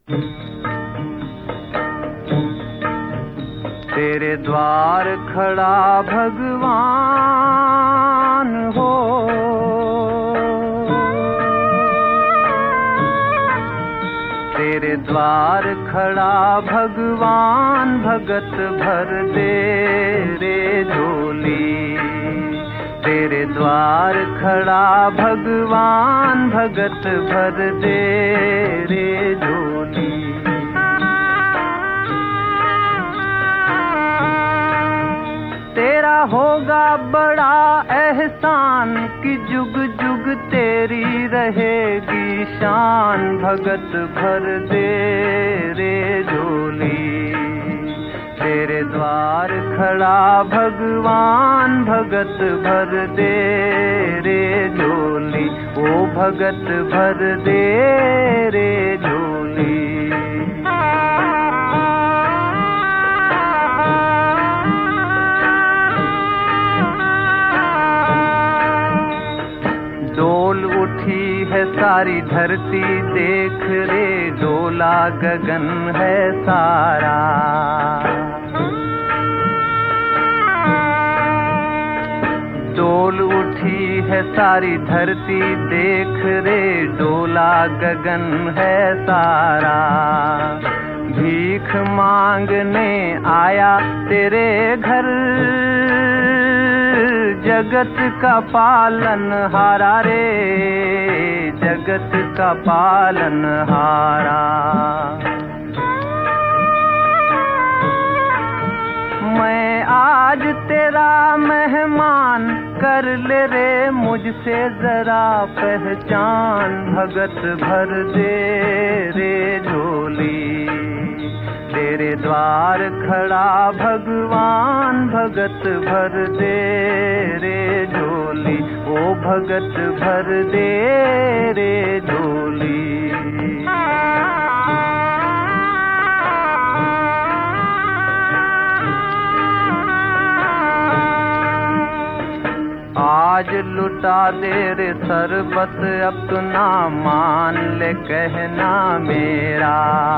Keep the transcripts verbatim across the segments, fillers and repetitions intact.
तेरे द्वार खड़ा भगवान हो, तेरे द्वार खड़ा भगवान, भगत भर दे रे झोली। तेरे द्वार खड़ा भगवान, भगत भर दे रे झोली। तेरा होगा बड़ा एहसान कि जुग जुग तेरी रहेगी शान, भगत भर दे रे झोली। तेरे द्वार खड़ा भगवान, भगत भर दे रे झोली। ओ भगत भर दे रे झोली। डोल उठी है सारी धरती देख रे, डोला गगन है सारा। डोल उठी है सारी धरती देख रे, डोला गगन है सारा। भीख मांगने आया तेरे घर, जगत का पालन हारा रे, जगत का पालन हारा। मैं आज तेरा मेहमान, कर ले रे मुझसे जरा पहचान, भगत भर दे रे झोली। तेरे द्वार खड़ा भगवान, भगत भर दे रे झोली। ओ भगत भर दे रे झोली। आज लुटा दे रे सरबत अपना, मान ले कहना मेरा।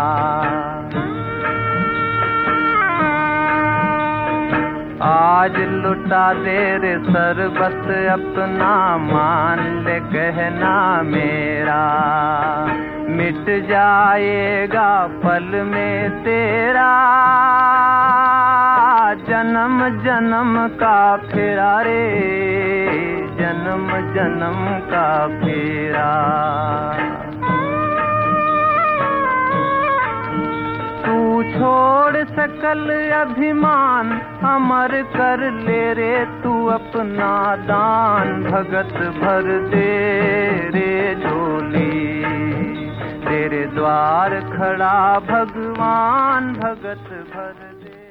आज लुटा दे रे सरबत अपना, मान ले कहना मेरा। मिट जाएगा पल में तेरा, जन्म जन्म का फेरा रे, जन्म जन्म का फेरा। तू छोड़ सकल अभिमान, अमर कर ले रे तू अपना दान, भगत भर दे रे झोली। तेरे द्वार खड़ा भगवान, भगत भर दे।